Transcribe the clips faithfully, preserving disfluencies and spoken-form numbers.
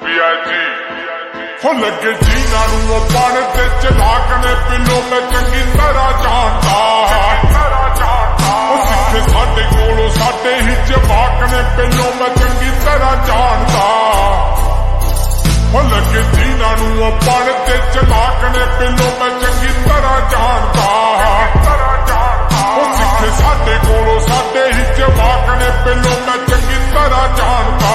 हो लगे जीना नू पढ़ ते चलाक ने पिलो मैं चंगी तरह जानता सिखे साडे कोलों साडे ही जवाक ने पिलो मैं चंगी तरह जानता हो लगे जीना नू पढ़ ते चलाक ने पिलो मैं चंगी तरह जानता सिखे साडे कोलों साडे ही जवाक ने पिलो मैं चंगी तरह जानता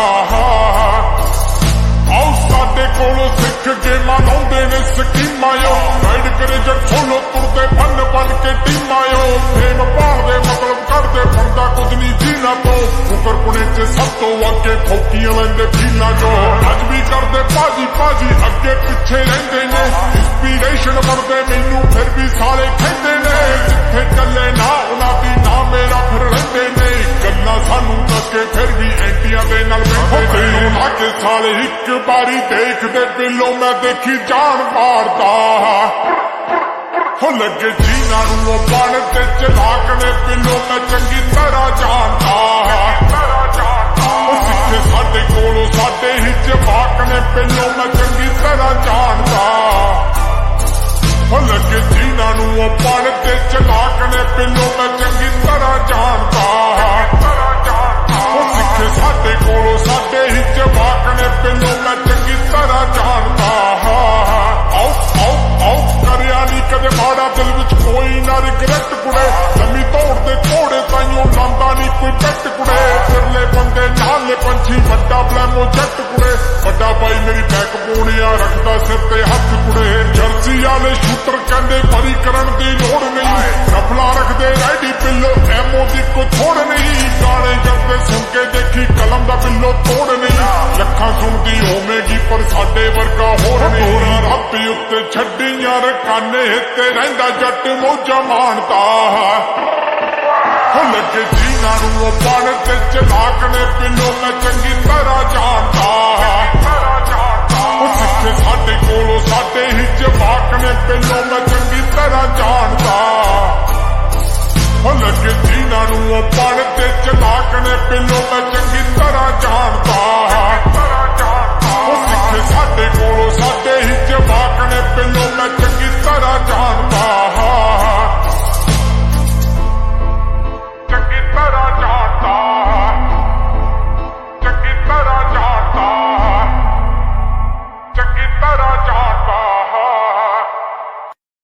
आओ साडे कोलों सिख गेमां लाउंदे ने स्कीमां यो गाइड करे जट सोलो तुरदे बन बन के टीमां यो फेम पालदे मतलब करदे फंदा कुछ नहीं जीना तो उकर पुणे च सब तो अगे खोकियां लैंदे फीलां जो अज भी करदे पाजी पाजी अगे पिछे रहिंदे ने इंस्पिरेशन बनदे मैनू फिर भी सारे कहंदे ने जिथे चले ना उन्हां दी ना मेरा फिर रहिंदे ने गल्लां सानू दसके फिर भी एंटियां दे नाल बैठे ने लाके साले एक बारी देखदे पिलो मैं देखी जान मारदा हो लगे जीना नू पढ़ ते चलाक ने पिलो मैं चंगी तरह जानता सिखे साडे कोलों साडे ही जवाक ने पिलो मैं चंगी तरह जानता हो लगे जीना नू पढ़ ते चलाक ने पिलो मैं चंगी तरह जानता सिखे साडे कोलों साडे ही जवाक ने पिलो मैं चंगी तरह जानता आओ आओ आओ करिया नी कदे माड़ा दिल विच कोई ना रिग्रेट कुड़े लम्मी तोड़ दे थोड़े ताइयों लांदा नी कोई पेट कुड़े फिरले बंदे नाले पंछी वड्डा ब्लैमो जट कुड़े वड्डा भाई मेरी बैक बोनिया रखदा सिर ते हथ कुड़े जर्सी वाले शूटर कहंदे बरी करन दी लोड़ नहीं रफला रखदे रेडी पिलो एमओ दी कोई थोड़ नहीं गाने जरदे सुन के देखी कलम दा पिलो तोड़ नहीं लखां सुनदी होवेगी पर साडे वर्गा होर नहीं रात उत्ते छड्डियां रकाने ते रहिंदा जट मौजा माणदा हो लगे जीना नू पढ़ ते चलाक ने पिलो मैं चंगी तरह जानता सिखे साडे कोलों साडे ही जवाक ने पिलो मैं चंगी तरह जानता हो लगे जीना नू पढ़ ते चलाक ने पिलो मैं चंगी तरह जानता सिखे साडे कोलों